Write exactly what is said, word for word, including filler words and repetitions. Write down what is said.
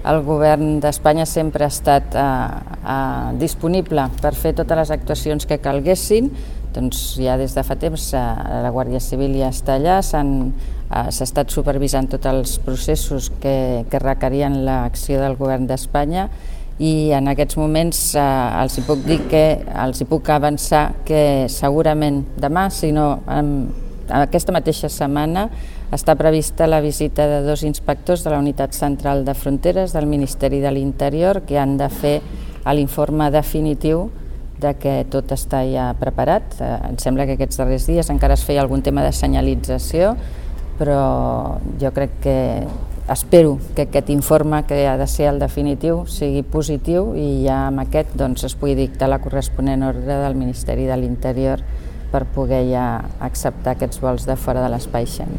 el govern d'Espanya sempre ha estat eh, eh, disponible per fer totes les actuacions que calguessin. Doncs ja des de fa temps eh, la Guàrdia Civil ja està allà, s'ha eh, estat supervisant tots els processos que, que requerien l'acció del govern d'Espanya, i en aquests moments eh, els hi puc dir que els hi puc avançar que segurament demà, si no en, aquesta mateixa setmana, està prevista la visita de dos inspectors de la Unitat Central de Fronteres del Ministeri de l'Interior, que han de fer l'informe definitiu de que tot està ja preparat. Eh, em sembla que aquests darrers dies encara es feia algun tema de senyalització, però jo crec que espero que aquest informe, que ha de ser el definitiu, sigui positiu i ja amb aquest doncs, es pugui dictar la corresponent ordre del Ministeri de l'Interior per poder ja acceptar aquests vols de fora de l'espai Schengen.